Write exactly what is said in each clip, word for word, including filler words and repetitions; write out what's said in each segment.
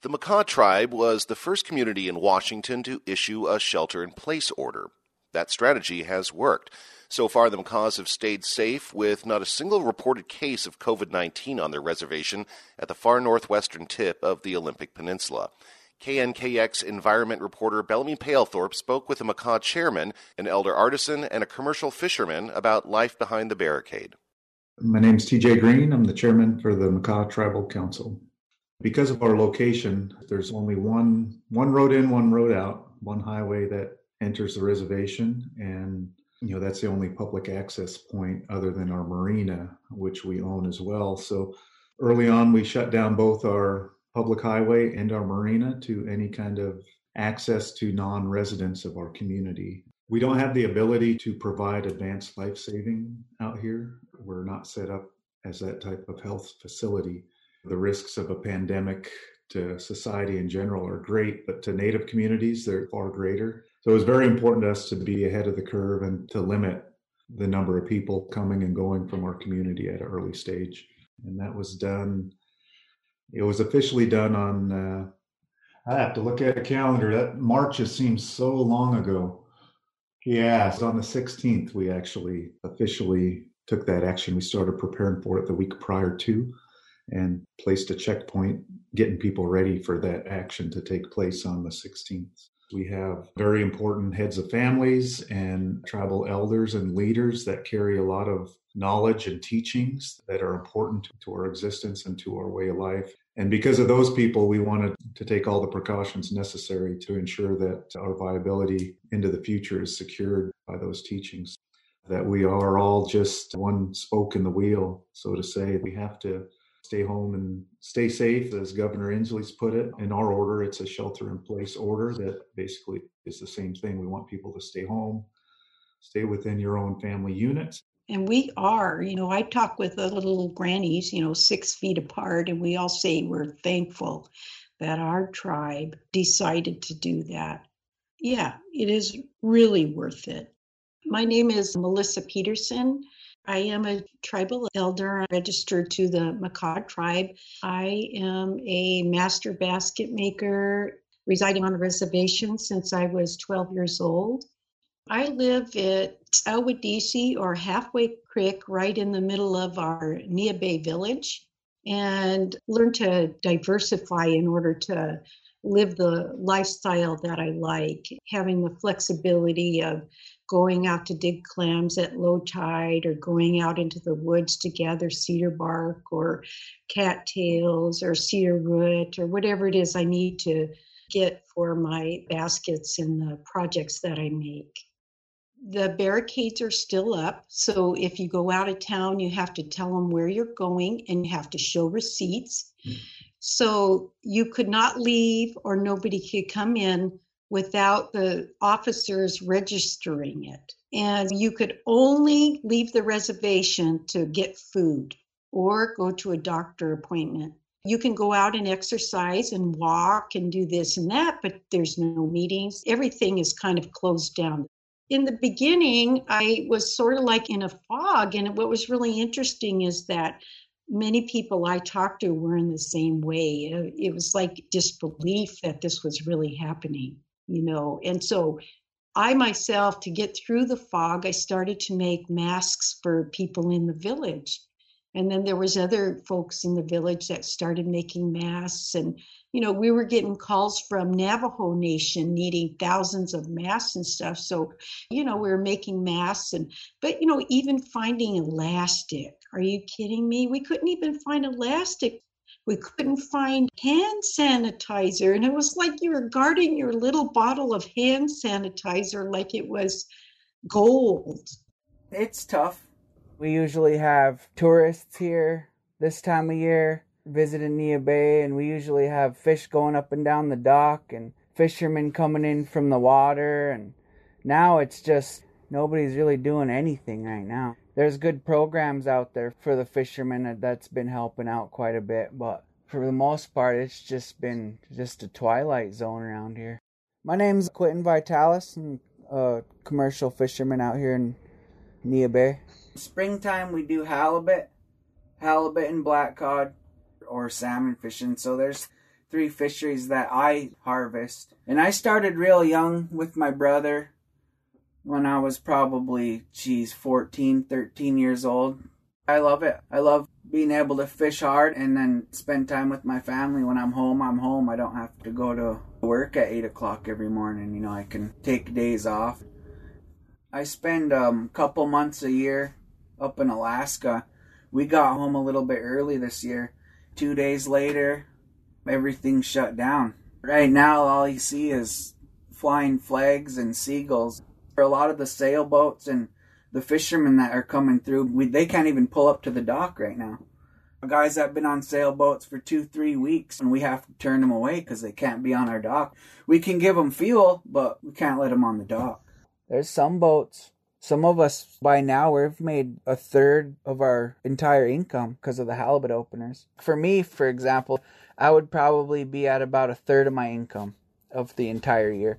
The Makah tribe was the first community in Washington to issue a shelter-in-place order. That strategy has worked. So far, the Makahs have stayed safe with not a single reported case of covid nineteen on their reservation at the far northwestern tip of the Olympic Peninsula. K N K X environment reporter Bellamy Palethorpe spoke with a Makah chairman, an elder artisan, and a commercial fisherman about life behind the barricade. My name's T J Green. I'm the chairman for the Makah Tribal Council. Because of our location, there's only one one road in, one road out, one highway that enters the reservation, and you know that's the only public access point other than our marina, which we own as well. So early on, we shut down both our public highway and our marina to any kind of access to non-residents of our community. We don't have the ability to provide advanced life-saving out here. We're not set up as that type of health facility. The risks of a pandemic to society in general are great, but to Native communities, they're far greater. So it was very important to us to be ahead of the curve and to limit the number of people coming and going from our community at an early stage. And that was done, it was officially done on, uh, I have to look at a calendar. That March just seems so long ago. Yeah, it's on the sixteenth, we actually officially took that action. We started preparing for it the week prior to, and placed a checkpoint, getting people ready for that action to take place on the sixteenth. We have very important heads of families and tribal elders and leaders that carry a lot of knowledge and teachings that are important to our existence and to our way of life. And because of those people, we wanted to take all the precautions necessary to ensure that our viability into the future is secured by those teachings, that we are all just one spoke in the wheel, so to say. We have to stay home and stay safe, as Governor Inslee's put it. In our order, it's a shelter-in-place order that basically is the same thing. We want people to stay home, stay within your own family unit. And we are, you know, I talk with the little grannies, you know, six feet apart, and we all say we're thankful that our tribe decided to do that. Yeah, it is really worth it. My name is Melissa Peterson. I am a tribal elder registered to the Makah tribe. I am a master basket maker residing on the reservation since I was twelve years old. I live at Awadisi, or Halfway Creek, right in the middle of our Nia Bay village, and learned to diversify in order to live the lifestyle that I like, having the flexibility of going out to dig clams at low tide, or going out into the woods to gather cedar bark or cattails or cedar root or whatever it is I need to get for my baskets and the projects that I make. The barricades are still up, so if you go out of town, you have to tell them where you're going and you have to show receipts. Mm. So you could not leave, or nobody could come in without the officers registering it. And you could only leave the reservation to get food or go to a doctor appointment. You can go out and exercise and walk and do this and that, but there's no meetings. Everything is kind of closed down. In the beginning, I was sort of like in a fog. And what was really interesting is that many people I talked to were in the same way. It was like disbelief that this was really happening, you know. And so I myself, to get through the fog, I started to make masks for people in the village. And then there was other folks in the village that started making masks. And, you know, we were getting calls from Navajo Nation needing thousands of masks and stuff. So, you know, we were making masks. And, but, you know, even finding elastic. Are you kidding me? We couldn't even find elastic. We couldn't find hand sanitizer. And it was like you were guarding your little bottle of hand sanitizer like it was gold. It's tough. We usually have tourists here this time of year visiting Nia Bay, and we usually have fish going up and down the dock and fishermen coming in from the water. And now it's just nobody's really doing anything right now. There's good programs out there for the fishermen that's been helping out quite a bit, but for the most part, it's just been just a twilight zone around here. My name's Quentin Vitalis. I'm a commercial fisherman out here in Nia Bay. Springtime we do halibut, halibut and black cod, or salmon fishing. So there's three fisheries that I harvest. And I started real young with my brother when I was probably, geez, fourteen, thirteen years old. I love it. I love being able to fish hard and then spend time with my family. When I'm home, I'm home. I don't have to go to work at eight o'clock every morning. You know, I can take days off. I spend um, a couple months a year up in Alaska. We got home a little bit early this year. Two days later, everything shut down. Right now, all you see is flying flags and seagulls. For a lot of the sailboats and the fishermen that are coming through, we, they can't even pull up to the dock right now. Guys that have been on sailboats for two, three weeks, and we have to turn them away because they can't be on our dock. We can give them fuel, but we can't let them on the dock. There's some boats. Some of us, by now, we've made a third of our entire income because of the halibut openers. For me, for example, I would probably be at about a third of my income of the entire year.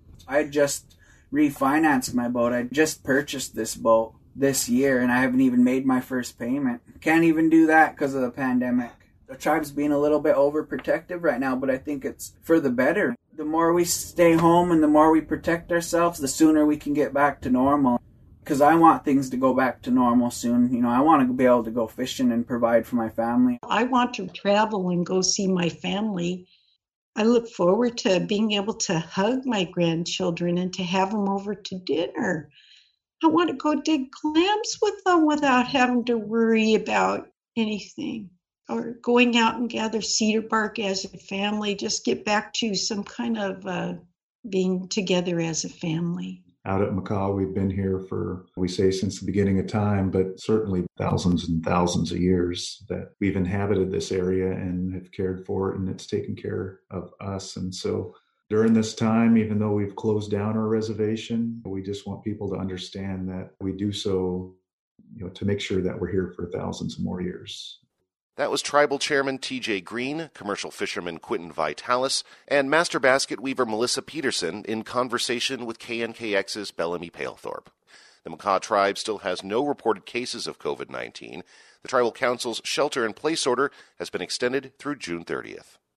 I just refinanced my boat. I just purchased this boat this year, and I haven't even made my first payment. Can't even do that because of the pandemic. The tribe's being a little bit overprotective right now, but I think it's for the better. The more we stay home and the more we protect ourselves, the sooner we can get back to normal. Because I want things to go back to normal soon. You know, I want to be able to go fishing and provide for my family. I want to travel and go see my family. I look forward to being able to hug my grandchildren and to have them over to dinner. I want to go dig clams with them without having to worry about anything. Or going out and gather cedar bark as a family, just get back to some kind of uh, being together as a family. Out at Makah, we've been here for, we say, since the beginning of time, but certainly thousands and thousands of years that we've inhabited this area and have cared for it, and it's taken care of us. And so during this time, even though we've closed down our reservation, we just want people to understand that we do so, you know, to make sure that we're here for thousands more years. That was Tribal Chairman T J Green, commercial fisherman Quentin Vitalis, and Master Basket Weaver Melissa Peterson in conversation with K N K X's Bellamy Palethorpe. The Makah tribe still has no reported cases of covid nineteen. The Tribal Council's shelter-in-place order has been extended through June thirtieth.